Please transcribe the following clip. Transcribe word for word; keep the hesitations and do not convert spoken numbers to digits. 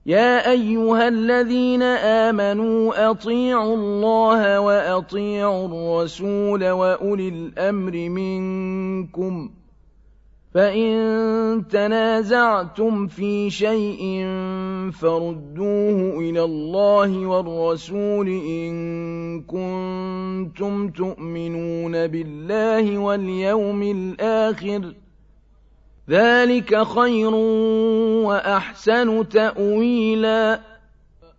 يَا أَيُّهَا الَّذِينَ آمَنُوا أَطِيعُوا اللَّهَ وَأَطِيعُوا الرَّسُولَ وَأُولِي الْأَمْرِ مِنكُمْ ۖ فَإِن تَنَازَعْتُمْ فِي شَيْءٍ فَرُدُّوهُ إِلَى اللَّهِ وَالرَّسُولِ إِن كُنتُمْ تُؤْمِنُونَ بِاللَّهِ وَالْيَوْمِ الْآخِرِ ۚ ذَٰلِكَ خَيْرٌ وَأَحْسَنُ تَأْوِيلًا